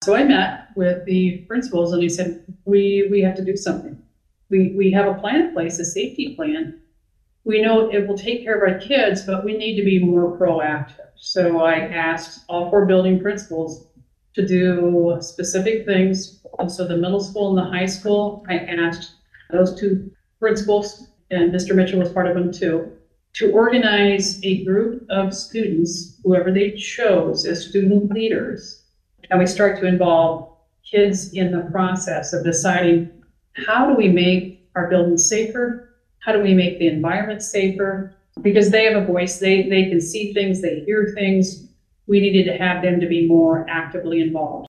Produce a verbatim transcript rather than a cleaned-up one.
So I met with the principals and he said, we, we have to do something. We, we have a plan in place, a safety plan. We know it will take care of our kids, but we need to be more proactive. So I asked all four building principals to do specific things. And so the middle school and the high school, I asked those two principals, and Mister Mitchell was part of them too, to organize a group of students, whoever they chose as student leaders. And we start to involve kids in the process of deciding, how do we make our buildings safer? How do we make the environment safer? Because they have a voice, they, they can see things, they hear things. We needed to have them to be more actively involved.